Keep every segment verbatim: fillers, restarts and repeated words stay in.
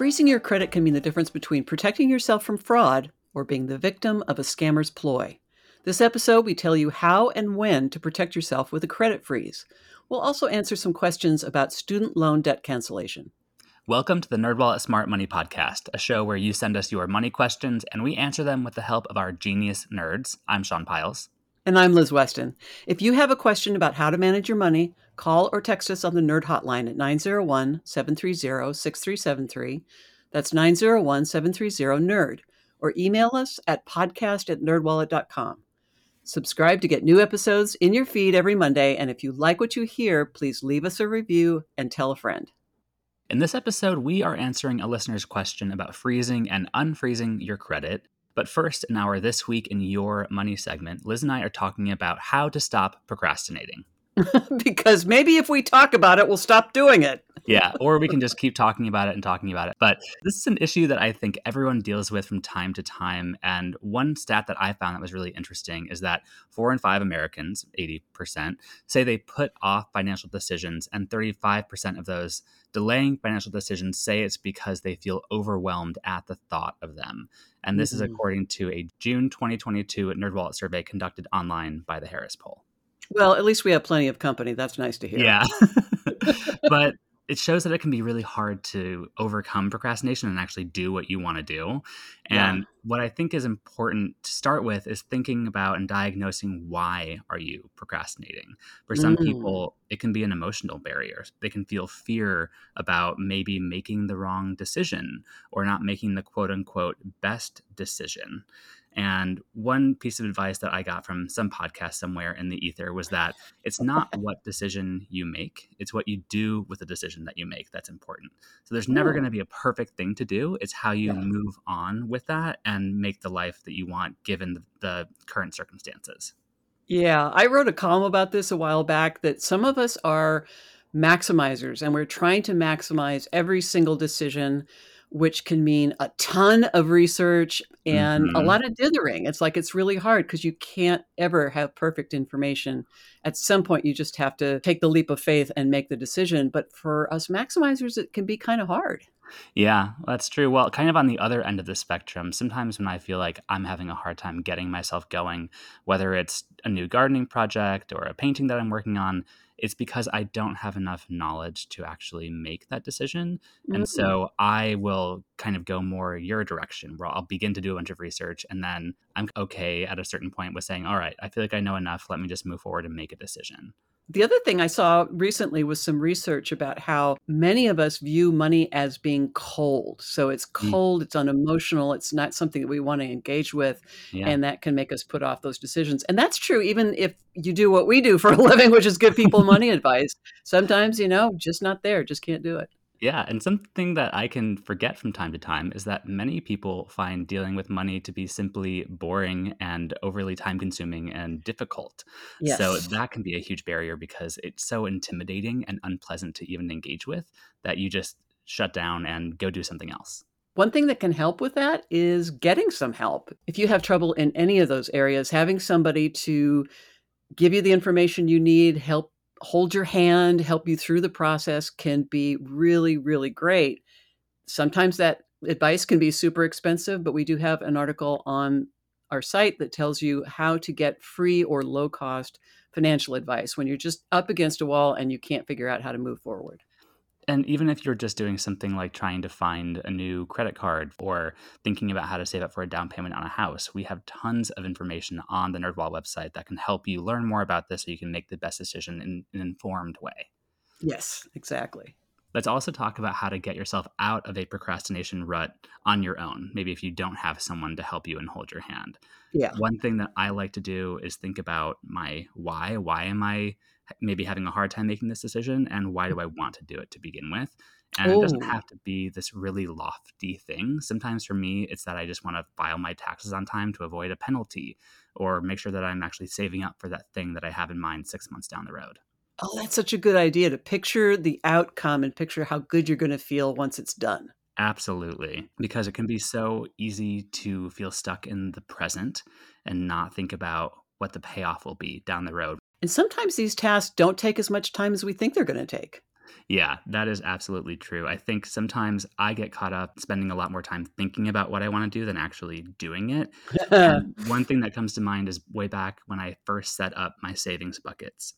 Freezing your credit can mean the difference between protecting yourself from fraud or being the victim of a scammer's ploy. This episode, we tell you how and when to protect yourself with a credit freeze. We'll also answer some questions about student loan debt cancellation. Welcome to the NerdWallet Smart Money Podcast, a show where you send us your money questions and we answer them with the help of our genius nerds. I'm Sean Piles. And I'm Liz Weston. If you have a question about how to manage your money, call or text us on the Nerd Hotline at nine zero one, seven three zero, six three seven three. That's nine zero one, seven three zero, NERD. Or email us at podcast at nerdwallet dot com. Subscribe to get new episodes in your feed every Monday. And if you like what you hear, please leave us a review and tell a friend. In this episode, we are answering a listener's question about freezing and unfreezing your credit. But first, in our This Week in Your Money segment, Liz and I are talking about how to stop procrastinating. Because maybe if we talk about it, we'll stop doing it. Yeah, or we can just keep talking about it and talking about it. But this is an issue that I think everyone deals with from time to time. And one stat that I found that was really interesting is that four in five Americans, eighty percent, say they put off financial decisions, and thirty-five percent of those delaying financial decisions say it's because they feel overwhelmed at the thought of them. And this mm-hmm. is according to a June twenty twenty-two NerdWallet survey conducted online by the Harris Poll. Well, at least we have plenty of company. That's nice to hear. Yeah. But it shows that it can be really hard to overcome procrastination and actually do what you want to do. And yeah. what I think is important to start with is thinking about and diagnosing why are you procrastinating. For some mm. people, it can be an emotional barrier. They can feel fear about maybe making the wrong decision or not making the quote unquote best decision. And one piece of advice that I got from some podcast somewhere in the ether was that it's not what decision you make, it's what you do with the decision that you make that's important. So there's never going to be a perfect thing to do. It's how you yeah. move on with that and make the life that you want given the, the current circumstances. Yeah, I wrote a column about this a while back that some of us are maximizers and we're trying to maximize every single decision, which can mean a ton of research and mm-hmm. a lot of dithering. It's like it's really hard because you can't ever have perfect information. At some point, you just have to take the leap of faith and make the decision. But for us maximizers, it can be kind of hard. Yeah, that's true. Well, kind of on the other end of the spectrum, sometimes when I feel like I'm having a hard time getting myself going, whether it's a new gardening project or a painting that I'm working on, it's because I don't have enough knowledge to actually make that decision. Mm-hmm. And so I will kind of go more your direction where I'll begin to do a bunch of research and then I'm okay at a certain point with saying, all right, I feel like I know enough. Let me just move forward and make a decision. The other thing I saw recently was some research about how many of us view money as being cold. So it's cold, mm. it's unemotional, it's not something that we want to engage with, yeah. and that can make us put off those decisions. And that's true even if you do what we do for a living, which is give people money advice. Sometimes, you know, just not there, just can't do it. Yeah, and something that I can forget from time to time is that many people find dealing with money to be simply boring and overly time-consuming and difficult. Yes. So that can be a huge barrier because it's so intimidating and unpleasant to even engage with that you just shut down and go do something else. One thing that can help with that is getting some help. If you have trouble in any of those areas, having somebody to give you the information you need, help hold your hand, help you through the process can be really, really great. Sometimes that advice can be super expensive, but we do have an article on our site that tells you how to get free or low cost financial advice when you're just up against a wall and you can't figure out how to move forward. And even if you're just doing something like trying to find a new credit card or thinking about how to save up for a down payment on a house, we have tons of information on the NerdWallet website that can help you learn more about this so you can make the best decision in an informed way. Yes, exactly. Let's also talk about how to get yourself out of a procrastination rut on your own, maybe if you don't have someone to help you and hold your hand. Yeah. One thing that I like to do is think about my why. Why am I maybe having a hard time making this decision, and why do I want to do it to begin with? And Ooh. It doesn't have to be this really lofty thing. Sometimes for me, it's that I just want to file my taxes on time to avoid a penalty or make sure that I'm actually saving up for that thing that I have in mind six months down the road. Oh, that's such a good idea to picture the outcome and picture how good you're going to feel once it's done. Absolutely. Because it can be so easy to feel stuck in the present and not think about what the payoff will be down the road. And sometimes these tasks don't take as much time as we think they're going to take. Yeah, that is absolutely true. I think sometimes I get caught up spending a lot more time thinking about what I want to do than actually doing it. And one thing that comes to mind is way back when I first set up my savings buckets.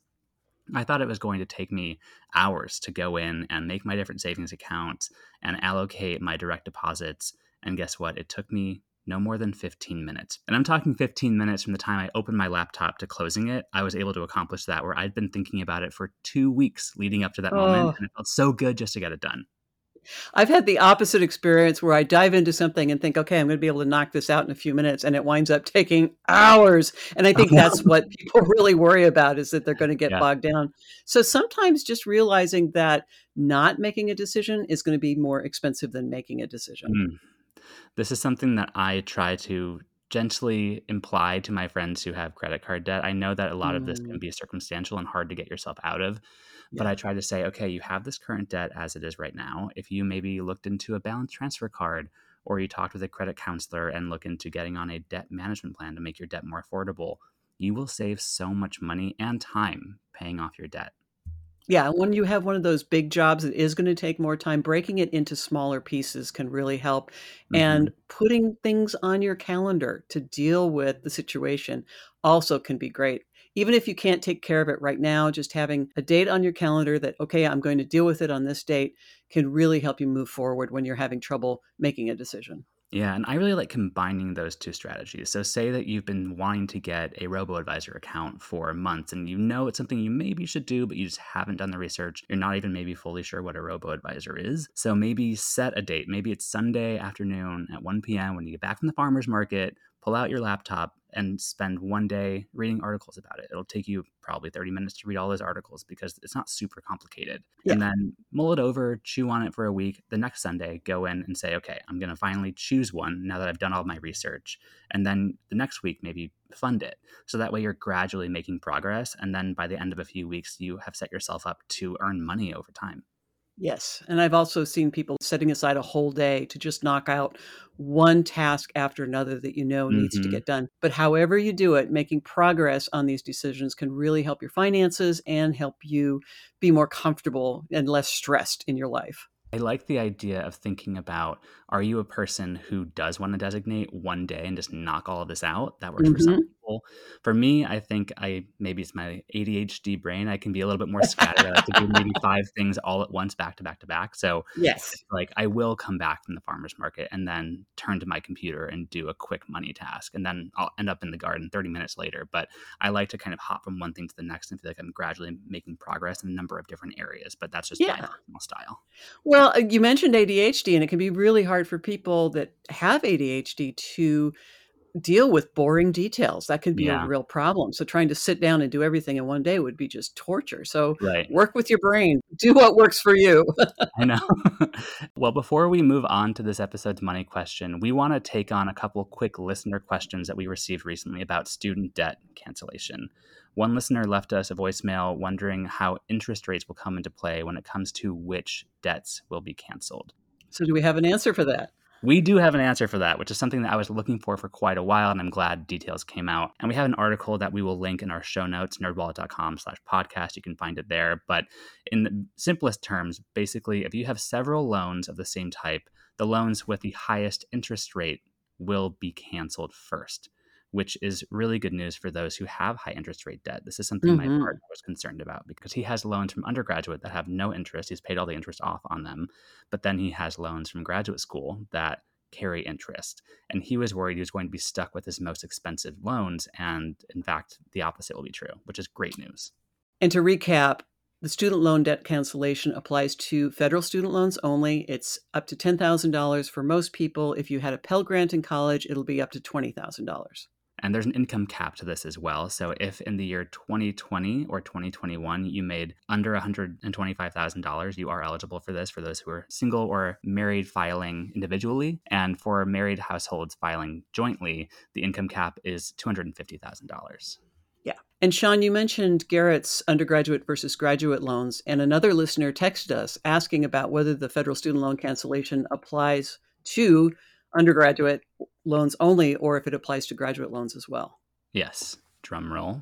I thought it was going to take me hours to go in and make my different savings accounts and allocate my direct deposits. And guess what? It took me no more than fifteen minutes. And I'm talking fifteen minutes from the time I opened my laptop to closing it. I was able to accomplish that where I'd been thinking about it for two weeks leading up to that moment. Oh, And it felt so good just to get it done. I've had the opposite experience where I dive into something and think, okay, I'm going to be able to knock this out in a few minutes. And it winds up taking hours. And I Oh, think no. that's what people really worry about is that they're going to get Yeah. bogged down. So sometimes just realizing that not making a decision is going to be more expensive than making a decision. Mm. This is something that I try to gently imply to my friends who have credit card debt. I know that a lot of this can Mm, be circumstantial and hard to get yourself out of, but I yeah. try to say, okay, you have this current debt as it is right now. If you maybe looked into a balance transfer card or you talked with a credit counselor and look into getting on a debt management plan to make your debt more affordable, you will save so much money and time paying off your debt. Yeah, when you have one of those big jobs that is gonna take more time, breaking it into smaller pieces can really help, and Hmm. putting things on your calendar to deal with the situation also can be great. Even if you can't take care of it right now, just having a date on your calendar that, "Okay, I'm going to deal with it on this date," can really help you move forward when you're having trouble making a decision. Yeah, and I really like combining those two strategies. So, say that you've been wanting to get a robo advisor account for months and you know it's something you maybe should do, but you just haven't done the research. You're not even maybe fully sure what a robo advisor is. So, maybe set a date. Maybe it's Sunday afternoon at one p m when you get back from the farmer's market, pull out your laptop and spend one day reading articles about it. It'll take you probably thirty minutes to read all those articles because it's not super complicated. Yeah. And then mull it over, chew on it for a week. The next Sunday, go in and say, okay, I'm going to finally choose one now that I've done all my research. And then the next week, maybe fund it. So that way you're gradually making progress. And then by the end of a few weeks, you have set yourself up to earn money over time. Yes, and I've also seen people setting aside a whole day to just knock out one task after another that you know needs to Hmm. get done. But however you do it, making progress on these decisions can really help your finances and help you be more comfortable and less stressed in your life. I like the idea of thinking about, are you a person who does want to designate one day and just knock all of this out? That works for some Mhm. people. For me, I think I maybe it's my A D H D brain. I can be a little bit more scattered. I like to do maybe five things all at once, back to back to back. So Yes. it's like I will come back from the farmer's market and then turn to my computer and do a quick money task. And then I'll end up in the garden thirty minutes later. But I like to kind of hop from one thing to the next and feel like I'm gradually making progress in a number of different areas. But that's just my Yeah. personal style. Well, uh, you mentioned A D H D, and it can be really hard for people that have A D H D to deal with boring details. That could be a Yeah. real problem. So trying to sit down and do everything in one day would be just torture. So Right. work with your brain. Do what works for you. I know. Well, before we move on to this episode's money question, we want to take on a couple quick listener questions that we received recently about student debt cancellation. One listener left us a voicemail wondering how interest rates will come into play when it comes to which debts will be canceled. So do we have an answer for that? We do have an answer for that, which is something that I was looking for for quite a while, and I'm glad details came out. And we have an article that we will link in our show notes, nerdwallet.com slash podcast. You can find it there. But in the simplest terms, basically, if you have several loans of the same type, the loans with the highest interest rate will be canceled first, which is really good news for those who have high interest rate debt. This is something my Mhm. partner was concerned about because he has loans from undergraduate that have no interest. He's paid all the interest off on them. But then he has loans from graduate school that carry interest. And he was worried he was going to be stuck with his most expensive loans. And in fact, the opposite will be true, which is great news. And to recap, the student loan debt cancellation applies to federal student loans only. It's up to ten thousand dollars for most people. If you had a Pell Grant in college, it'll be up to twenty thousand dollars. And there's an income cap to this as well. So if in the year twenty twenty or twenty twenty-one you made under one hundred twenty-five thousand dollars, you are eligible for this for those who are single or married filing individually. And for married households filing jointly, the income cap is two hundred fifty thousand dollars. Yeah. And Sean, you mentioned Garrett's undergraduate versus graduate loans, and another listener texted us asking about whether the federal student loan cancellation applies to undergraduate loans only or if it applies to graduate loans as well. Yes. Drum roll.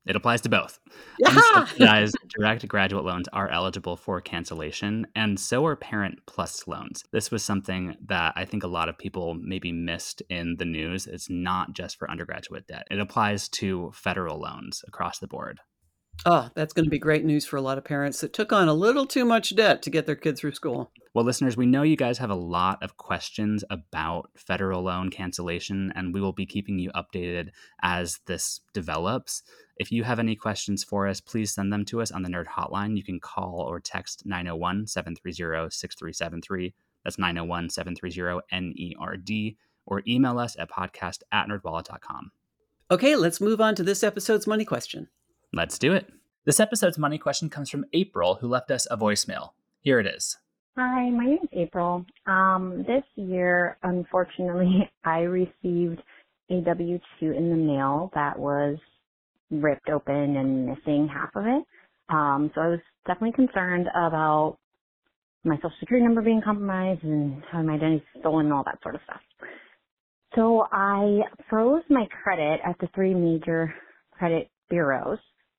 It applies to both. Yeah. Unsubsidized direct graduate loans are eligible for cancellation, and so are Parent Plus loans. This was something that I think a lot of people maybe missed in the news. It's not just for undergraduate debt. It applies to federal loans across the board. Oh, that's going to be great news for a lot of parents that took on a little too much debt to get their kid through school. Well, listeners, we know you guys have a lot of questions about federal loan cancellation, and we will be keeping you updated as this develops. If you have any questions for us, please send them to us on the Nerd Hotline. You can call or text nine oh one, seven three zero, six three seven three. That's nine oh one, seven three zero, N E R D. Or email us at podcast at nerdwallet dot com. Okay, let's move on to this episode's money question. Let's do it. This episode's money question comes from April, who left us a voicemail. Here it is. Hi, my name is April. Um, this year, unfortunately, I received a W two in the mail that was ripped open and missing half of it. Um, so I was definitely concerned about my social security number being compromised and having my identity stolen and all that sort of stuff. So I froze my credit at the three major credit bureaus.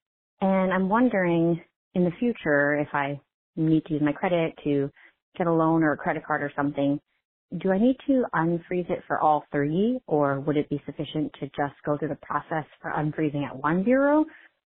And I'm wondering in the future if I need to use my credit to get a loan or a credit card or something, do I need to unfreeze it for all three, or would it be sufficient to just go through the process for unfreezing at one bureau?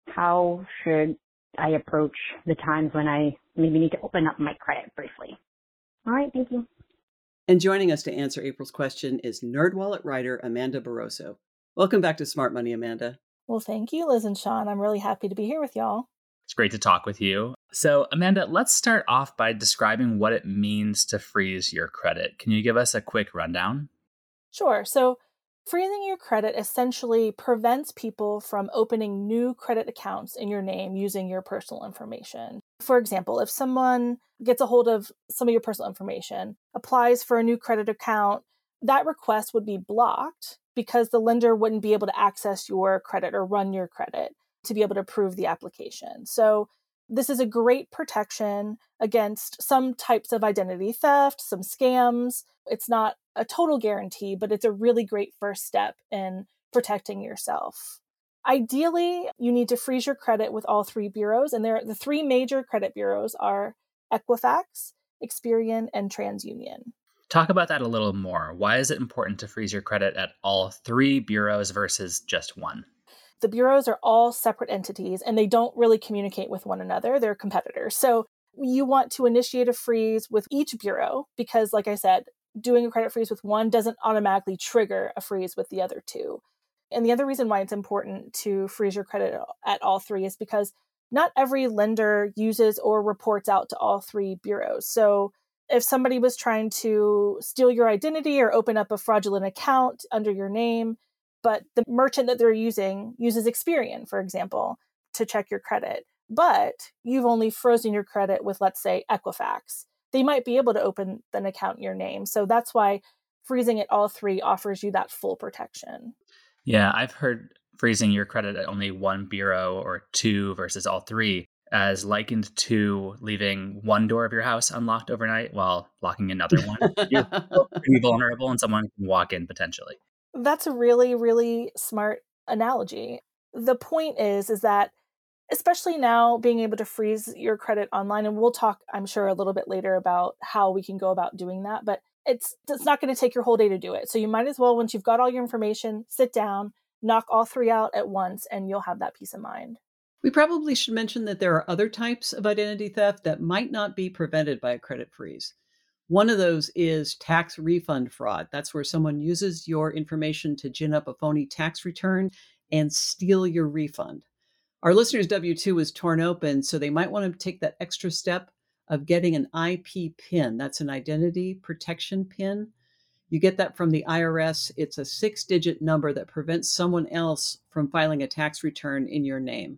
How should I approach the times when I maybe need to open up my credit briefly? All right, thank you. And joining us to answer April's question is NerdWallet writer Amanda Barroso. Welcome back to Smart Money, Amanda. Well, thank you, Liz and Sean. I'm really happy to be here with y'all. It's great to talk with you. So, Amanda, let's start off by describing what it means to freeze your credit. Can you give us a quick rundown? Sure. So, freezing your credit essentially prevents people from opening new credit accounts in your name using your personal information. For example, if someone gets a hold of some of your personal information, applies for a new credit account, that request would be blocked because the lender wouldn't be able to access your credit or run your credit to be able to approve the application. So this is a great protection against some types of identity theft, some scams. It's not a total guarantee, but it's a really great first step in protecting yourself. Ideally, you need to freeze your credit with all three bureaus, and there the three major credit bureaus are Equifax, Experian, and TransUnion. Talk about that a little more. Why is it important to freeze your credit at all three bureaus versus just one? The bureaus are all separate entities and they don't really communicate with one another. They're competitors. So you want to initiate a freeze with each bureau because, like I said, doing a credit freeze with one doesn't automatically trigger a freeze with the other two. And the other reason why it's important to freeze your credit at all three is because not every lender uses or reports out to all three bureaus. So if somebody was trying to steal your identity or open up a fraudulent account under your name, but the merchant that they're using uses Experian, for example, to check your credit, but you've only frozen your credit with, let's say, Equifax, they might be able to open an account in your name. So that's why freezing at all three offers you that full protection. Yeah, I've heard freezing your credit at only one bureau or two versus all three as likened to leaving one door of your house unlocked overnight while locking another one. You're pretty vulnerable and someone can walk in potentially. That's a really, really smart analogy. The point is, is that especially now being able to freeze your credit online, and we'll talk, I'm sure, a little bit later about how we can go about doing that, but it's it's not going to take your whole day to do it. So you might as well, once you've got all your information, sit down, knock all three out at once, and you'll have that peace of mind. We probably should mention that there are other types of identity theft that might not be prevented by a credit freeze. One of those is tax refund fraud. That's where someone uses your information to gin up a phony tax return and steal your refund. Our listener's W two was torn open, so they might want to take that extra step of getting an I P PIN. That's an identity protection PIN. You get that from the I R S. It's a six-digit number that prevents someone else from filing a tax return in your name.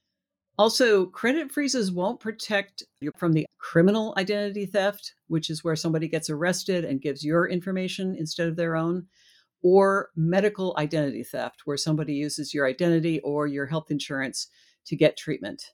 Also, credit freezes won't protect you from the criminal identity theft, which is where somebody gets arrested and gives your information instead of their own, or medical identity theft, where somebody uses your identity or your health insurance to get treatment.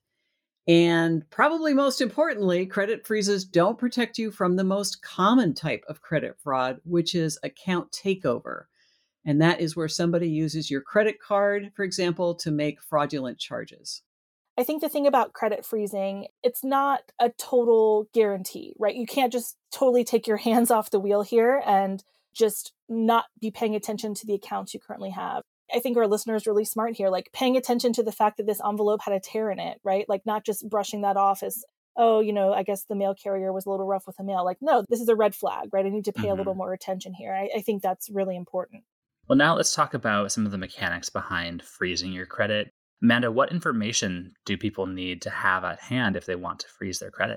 And probably most importantly, credit freezes don't protect you from the most common type of credit fraud, which is account takeover. And that is where somebody uses your credit card, for example, to make fraudulent charges. I think the thing about credit freezing, it's not a total guarantee, right? You can't just totally take your hands off the wheel here and just not be paying attention to the accounts you currently have. I think our listener is really smart here, like paying attention to the fact that this envelope had a tear in it, right? Like not just brushing that off as, oh, you know, I guess the mail carrier was a little rough with the mail. Like, no, this is a red flag, right? I need to pay mm-hmm. a little more attention here. I, I think that's really important. Well, now let's talk about some of the mechanics behind freezing your credit. Amanda, what information do people need to have at hand if they want to freeze their credit?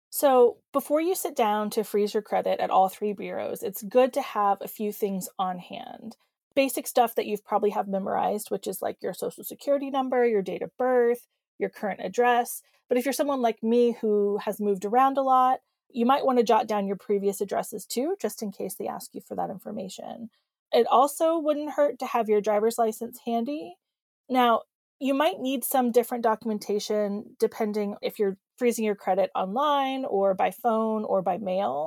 So before you sit down to freeze your credit at all three bureaus, it's good to have a few things on hand. Basic stuff that you've probably have memorized, which is like your social security number, your date of birth, your current address. But if you're someone like me who has moved around a lot, you might want to jot down your previous addresses too, just in case they ask you for that information. It also wouldn't hurt to have your driver's license handy. Now, you might need some different documentation depending if you're freezing your credit online or by phone or by mail.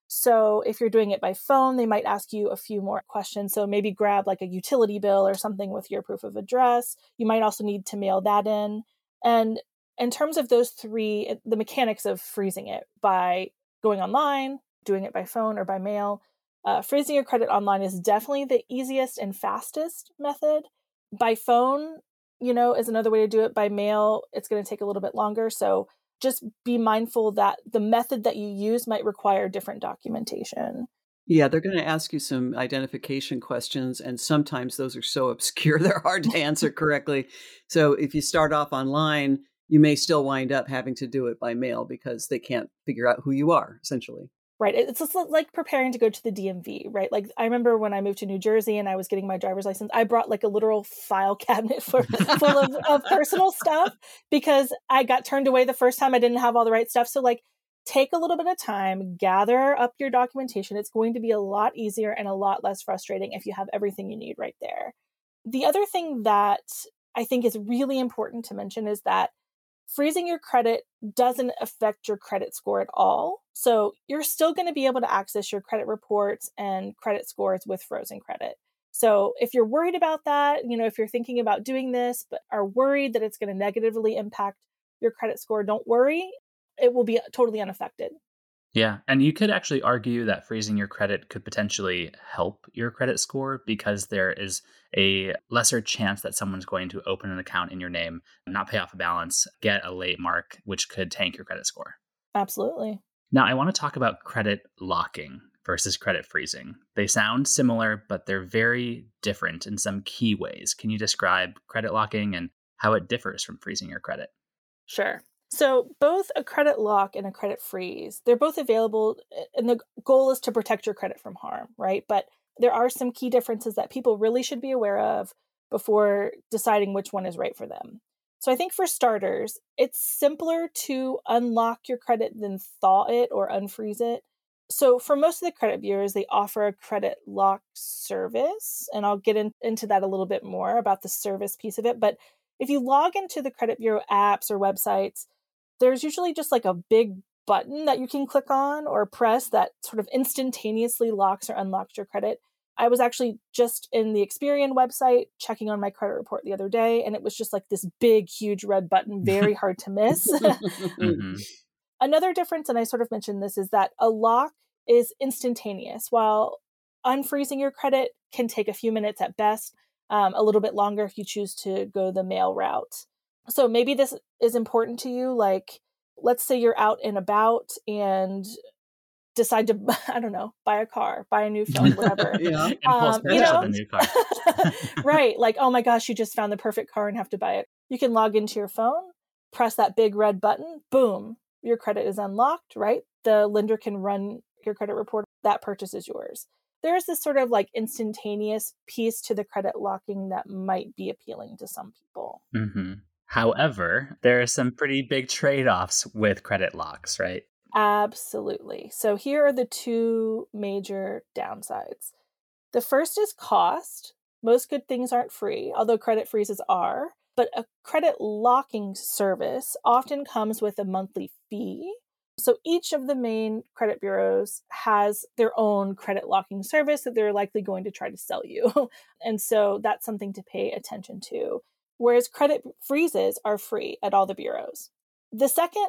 So if you're doing it by phone, they might ask you a few more questions. So maybe grab like a utility bill or something with your proof of address. You might also need to mail that in. And in terms of those three, the mechanics of freezing it by going online, doing it by phone or by mail, uh, freezing your credit online is definitely the easiest and fastest method. By phone, you know, is another way to do it. By mail, it's going to take a little bit longer. So just be mindful that the method that you use might require different documentation. Yeah, they're going to ask you some identification questions, and sometimes those are so obscure, they're hard to answer correctly. So if you start off online, you may still wind up having to do it by mail because they can't figure out who you are, essentially. Right. It's just like preparing to go to the D M V, right? Like I remember when I moved to New Jersey and I was getting my driver's license, I brought like a literal file cabinet for, full of, of personal stuff because I got turned away the first time I didn't have all the right stuff. So like take a little bit of time, gather up your documentation. It's going to be a lot easier and a lot less frustrating if you have everything you need right there. The other thing that I think is really important to mention is that freezing your credit doesn't affect your credit score at all. So you're still going to be able to access your credit reports and credit scores with frozen credit. So if you're worried about that, you know, if you're thinking about doing this, but are worried that it's going to negatively impact your credit score, don't worry. It will be totally unaffected. Yeah. And you could actually argue that freezing your credit could potentially help your credit score because there is a lesser chance that someone's going to open an account in your name, not pay off a balance, get a late mark, which could tank your credit score. Absolutely. Now, I want to talk about credit locking versus credit freezing. They sound similar, but they're very different in some key ways. Can you describe credit locking and how it differs from freezing your credit? Sure. So both a credit lock and a credit freeze, they're both available, and the goal is to protect your credit from harm, right? But there are some key differences that people really should be aware of before deciding which one is right for them. So I think for starters, it's simpler to unlock your credit than thaw it or unfreeze it. So for most of the credit bureaus, they offer a credit lock service, and I'll get in, into that a little bit more about the service piece of it. But if you log into the credit bureau apps or websites, there's usually just like a big button that you can click on or press that sort of instantaneously locks or unlocks your credit. I was actually just in the Experian website checking on my credit report the other day, and it was just like this big, huge red button, very hard to miss. mm-hmm. Another difference, and I sort of mentioned this, is that a lock is instantaneous, while unfreezing your credit can take a few minutes at best, um, a little bit longer if you choose to go the mail route. So maybe this is important to you. Like, let's say you're out and about and decide to, I don't know, buy a car, buy a new phone, whatever. yeah. Um, you know? A new car. Right. Like, oh my gosh, you just found the perfect car and have to buy it. You can log into your phone, press that big red button, boom, your credit is unlocked, right? The lender can run your credit report. That purchase is yours. There's this sort of like instantaneous piece to the credit locking that might be appealing to some people. Mm-hmm. However, there are some pretty big trade-offs with credit locks, right? Absolutely. So here are the two major downsides. The first is cost. Most good things aren't free, although credit freezes are. But a credit locking service often comes with a monthly fee. So each of the main credit bureaus has their own credit locking service that they're likely going to try to sell you. And so that's something to pay attention to. Whereas credit freezes are free at all the bureaus. The second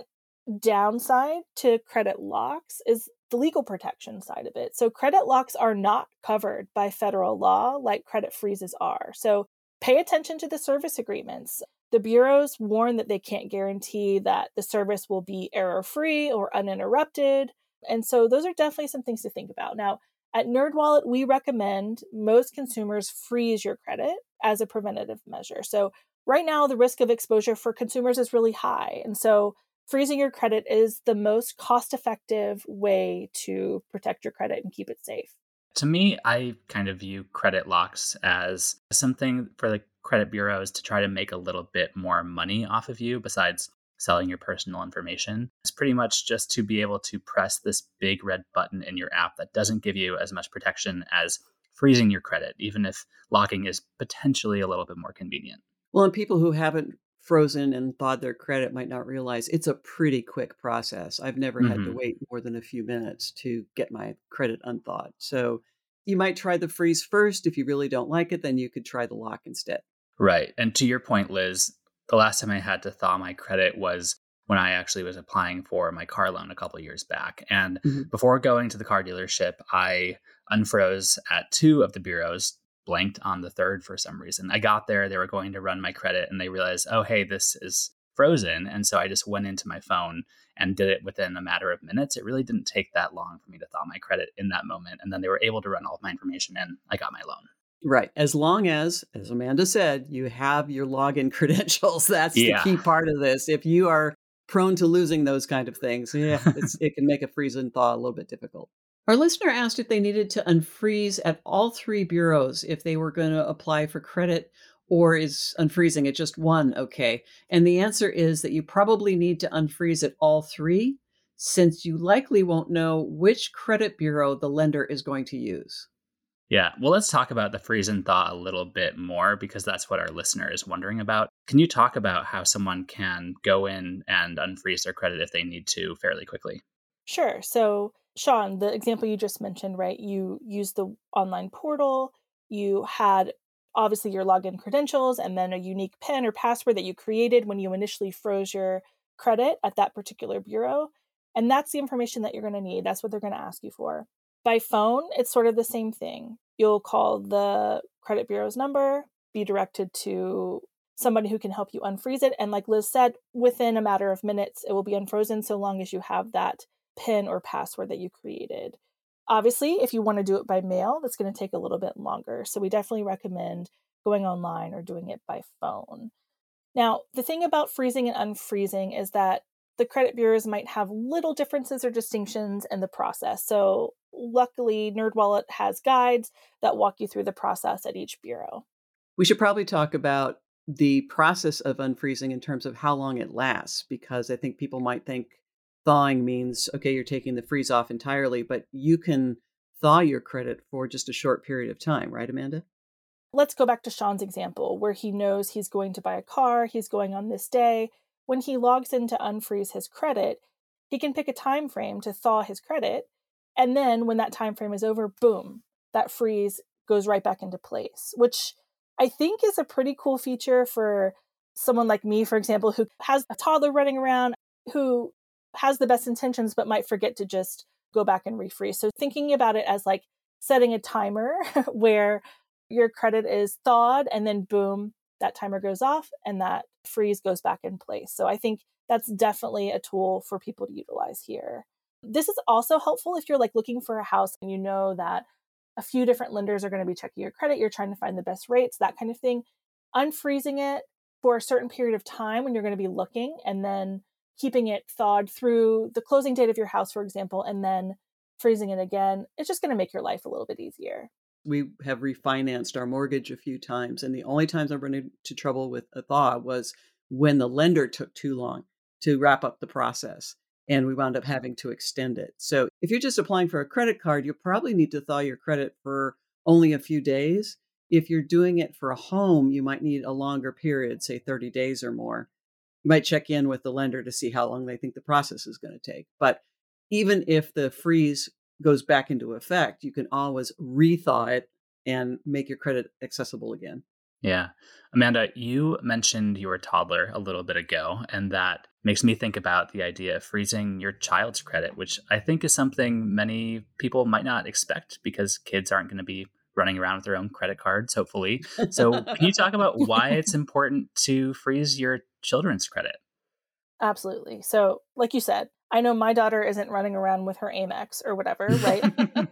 downside to credit locks is the legal protection side of it. So credit locks are not covered by federal law like credit freezes are. So pay attention to the service agreements. The bureaus warn that they can't guarantee that the service will be error-free or uninterrupted. And so those are definitely some things to think about. Now, at NerdWallet, we recommend most consumers freeze your credit as a preventative measure. So right now, the risk of exposure for consumers is really high. And so freezing your credit is the most cost-effective way to protect your credit and keep it safe. To me, I kind of view credit locks as something for the credit bureaus to try to make a little bit more money off of you besides selling your personal information. It's pretty much just to be able to press this big red button in your app that doesn't give you as much protection as freezing your credit, even if locking is potentially a little bit more convenient. Well, and people who haven't frozen and thawed their credit might not realize it's a pretty quick process. I've never mm-hmm. had to wait more than a few minutes to get my credit unthawed. So you might try the freeze first. If you really don't like it, then you could try the lock instead. Right. And to your point, Liz, the last time I had to thaw my credit was when I actually was applying for my car loan a couple of years back. And mm-hmm. before going to the car dealership, I unfroze at two of the bureaus, blanked on the third for some reason. I got there, they were going to run my credit, and they realized, oh, hey, this is frozen. And so I just went into my phone and did it within a matter of minutes. It really didn't take that long for me to thaw my credit in that moment. And then they were able to run all of my information and I got my loan. Right. As long as, as Amanda said, you have your login credentials. That's yeah. the key part of this. If you are prone to losing those kind of things, yeah, it's, it can make a freeze and thaw a little bit difficult. Our listener asked if they needed to unfreeze at all three bureaus if they were going to apply for credit, or is unfreezing at just one okay? And the answer is that you probably need to unfreeze at all three, since you likely won't know which credit bureau the lender is going to use. Yeah, well, let's talk about the freeze and thaw a little bit more, because that's what our listener is wondering about. Can you talk about how someone can go in and unfreeze their credit if they need to fairly quickly? Sure. So, Sean, the example you just mentioned, right? You used the online portal, you had obviously your login credentials, and then a unique PIN or password that you created when you initially froze your credit at that particular bureau. And that's the information that you're going to need. That's what they're going to ask you for. By phone, it's sort of the same thing. You'll call the credit bureau's number, be directed to somebody who can help you unfreeze it. And like Liz said, within a matter of minutes, it will be unfrozen so long as you have that PIN or password that you created. Obviously, if you want to do it by mail, that's going to take a little bit longer. So we definitely recommend going online or doing it by phone. Now, the thing about freezing and unfreezing is that the credit bureaus might have little differences or distinctions in the process. So luckily, NerdWallet has guides that walk you through the process at each bureau. We should probably talk about the process of unfreezing in terms of how long it lasts, because I think people might think thawing means, okay, you're taking the freeze off entirely, but you can thaw your credit for just a short period of time, right, Amanda? Let's go back to Sean's example where he knows he's going to buy a car, he's going on this day. When he logs in to unfreeze his credit, he can pick a time frame to thaw his credit. And then when that time frame is over, boom, that freeze goes right back into place, which I think is a pretty cool feature for someone like me, for example, who has a toddler running around, who has the best intentions, but might forget to just go back and refreeze. So thinking about it as like setting a timer where your credit is thawed and then boom, that timer goes off and that freeze goes back in place. So I think that's definitely a tool for people to utilize here. This is also helpful if you're like looking for a house and you know that a few different lenders are going to be checking your credit. You're trying to find the best rates, that kind of thing. Unfreezing it for a certain period of time when you're going to be looking, and then keeping it thawed through the closing date of your house, for example, and then freezing it again. It's just going to make your life a little bit easier. We have refinanced our mortgage a few times, and the only times I've run into trouble with a thaw was when the lender took too long to wrap up the process, and we wound up having to extend it. So if you're just applying for a credit card, you probably need to thaw your credit for only a few days. If you're doing it for a home, you might need a longer period, say thirty days or more. You might check in with the lender to see how long they think the process is going to take. But even if the freeze goes back into effect, you can always rethaw it and make your credit accessible again. Yeah. Amanda, you mentioned your toddler a little bit ago, and that makes me think about the idea of freezing your child's credit, which I think is something many people might not expect because kids aren't going to be running around with their own credit cards, hopefully. So can you talk about why it's important to freeze your children's credit? Absolutely. So like you said, I know my daughter isn't running around with her Amex or whatever, right?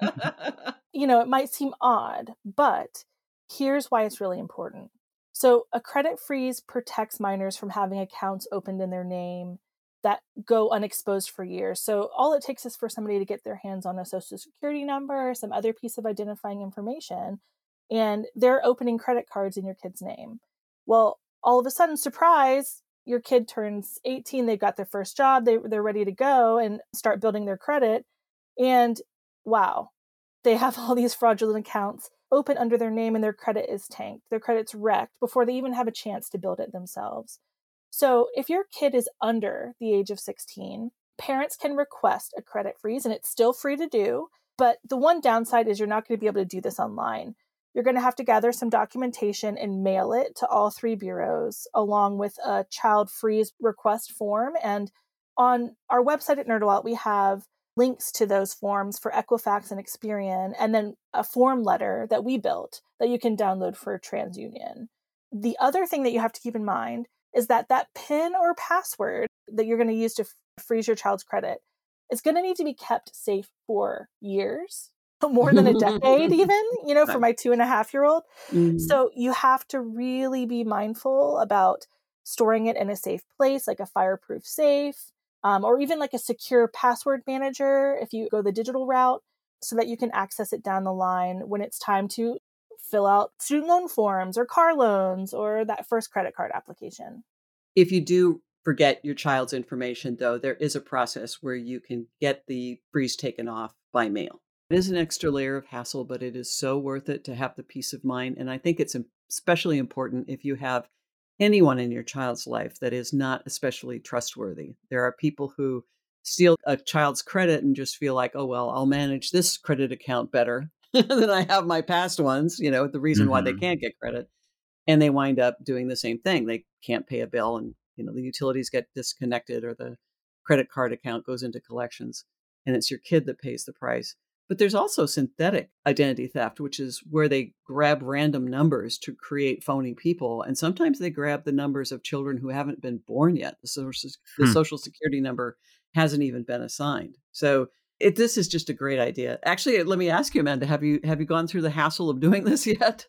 You know, it might seem odd, but here's why it's really important. So a credit freeze protects minors from having accounts opened in their name that go unexposed for years. So all it takes is for somebody to get their hands on a social security number or some other piece of identifying information, and they're opening credit cards in your kid's name. Well, all of a sudden, surprise, your kid turns eighteen, they've got their first job, they, they're ready to go and start building their credit. And wow, they have all these fraudulent accounts open under their name and their credit is tanked. Their credit's wrecked before they even have a chance to build it themselves. So if your kid is under the age of sixteen, parents can request a credit freeze, and it's still free to do. But the one downside is you're not going to be able to do this online. You're going to have to gather some documentation and mail it to all three bureaus, along with a child freeze request form. And on our website at NerdWallet, we have links to those forms for Equifax and Experian, and then a form letter that we built that you can download for TransUnion. The other thing that you have to keep in mind is that that PIN or password that you're going to use to f- freeze your child's credit is going to need to be kept safe for years, more than a decade even, you know, for my two and a half year old. Mm-hmm. So you have to really be mindful about storing it in a safe place, like a fireproof safe, um, or even like a secure password manager if you go the digital route, so that you can access it down the line when it's time to fill out student loan forms or car loans or that first credit card application. If you do forget your child's information, though, there is a process where you can get the freeze taken off by mail. It is an extra layer of hassle, but it is so worth it to have the peace of mind. And I think it's especially important if you have anyone in your child's life that is not especially trustworthy. There are people who steal a child's credit and just feel like, oh, well, I'll manage this credit account better than I have my past ones, you know, the reason mm-hmm. why they can't get credit. And they wind up doing the same thing. They can't pay a bill and, you know, the utilities get disconnected or the credit card account goes into collections and it's your kid that pays the price. But there's also synthetic identity theft, which is where they grab random numbers to create phony people. And sometimes they grab the numbers of children who haven't been born yet. The social, hmm. the social security number hasn't even been assigned. So It, this is just a great idea. Actually, let me ask you, Amanda, have you have you gone through the hassle of doing this yet?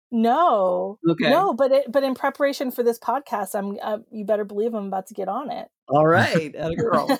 No. Okay. No, but it, but in preparation for this podcast, I'm uh, you better believe I'm about to get on it. All right, atta girl.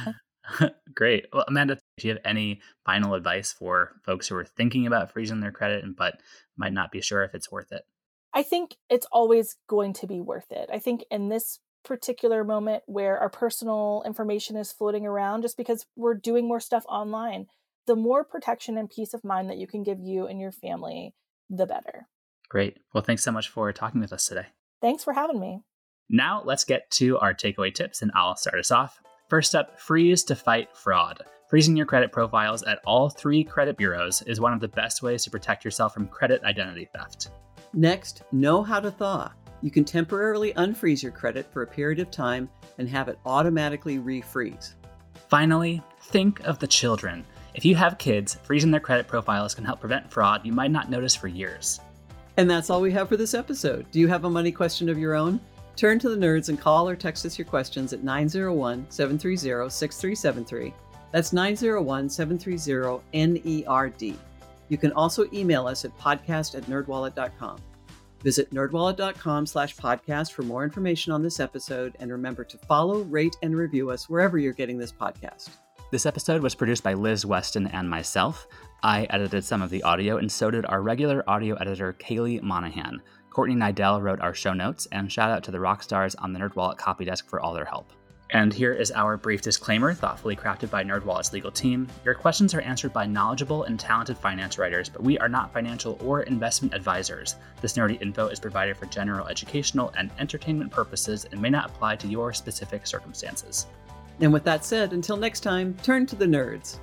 Great. Well, Amanda, do you have any final advice for folks who are thinking about freezing their credit but might not be sure if it's worth it? I think it's always going to be worth it. I think in this particular moment where our personal information is floating around just because we're doing more stuff online, the more protection and peace of mind that you can give you and your family, the better. Great. Well, thanks so much for talking with us today. Thanks for having me. Now let's get to our takeaway tips, and I'll start us off. First up, freeze to fight fraud. Freezing your credit profiles at all three credit bureaus is one of the best ways to protect yourself from credit identity theft. Next, know how to thaw. You can temporarily unfreeze your credit for a period of time and have it automatically refreeze. Finally, think of the children. If you have kids, freezing their credit profiles can help prevent fraud you might not notice for years. And that's all we have for this episode. Do you have a money question of your own? Turn to the Nerds and call or text us your questions at nine oh one, seven three zero, six three seven three. That's nine oh one, seven three zero, N E R D. You can also email us at podcast at nerdwallet dot com. Visit nerdwallet.com slash podcast for more information on this episode, and remember to follow, rate, and review us wherever you're getting this podcast. This episode was produced by Liz Weston and myself. I edited some of the audio, and so did our regular audio editor, Kaylee Monahan. Courtney Nidell wrote our show notes, and shout out to the rock stars on the NerdWallet copy desk for all their help. And here is our brief disclaimer, thoughtfully crafted by NerdWallet's legal team. Your questions are answered by knowledgeable and talented finance writers, but we are not financial or investment advisors. This nerdy info is provided for general educational and entertainment purposes and may not apply to your specific circumstances. And with that said, until next time, turn to the nerds.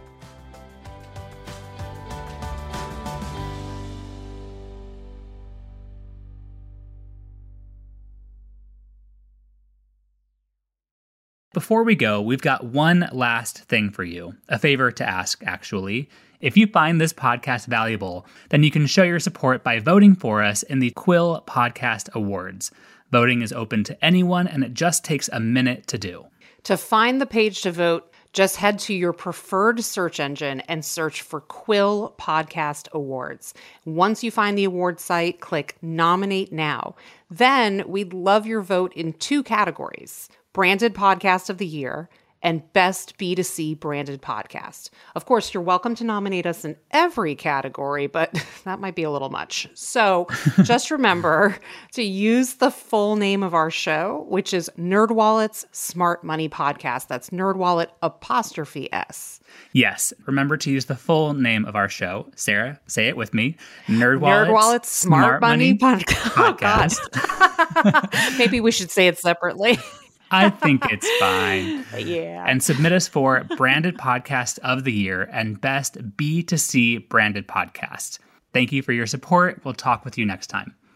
Before we go, we've got one last thing for you, a favor to ask, actually. If you find this podcast valuable, then you can show your support by voting for us in the Quill Podcast Awards. Voting is open to anyone, and it just takes a minute to do. To find the page to vote, just head to your preferred search engine and search for Quill Podcast Awards. Once you find the award site, click Nominate Now. Then we'd love your vote in two categories: Branded Podcast of the Year and Best B two C Branded Podcast. Of course, you're welcome to nominate us in every category, but that might be a little much. So just remember to use the full name of our show, which is NerdWallet's Smart Money Podcast. That's NerdWallet apostrophe S. Yes, remember to use the full name of our show. Sarah, say it with me. NerdWallet's, NerdWallet's Smart, Smart Money, Money Pod- Podcast. Oh, God. Maybe we should say it separately. I think it's fine. Yeah. And submit us for Branded Podcast of the Year and Best B two C Branded Podcast. Thank you for your support. We'll talk with you next time.